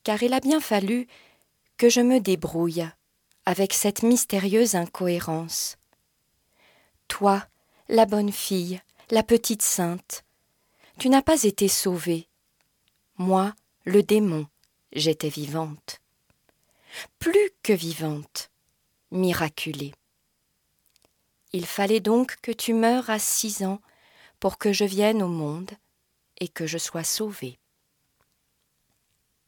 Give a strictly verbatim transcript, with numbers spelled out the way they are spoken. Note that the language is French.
car il a bien fallu que je me débrouille avec cette mystérieuse incohérence. Toi, la bonne fille, la petite sainte, tu n'as pas été sauvée. Moi, le démon, j'étais vivante. Plus que vivante, miraculée. Il fallait donc que tu meures à six ans pour que je vienne au monde et que je sois sauvée.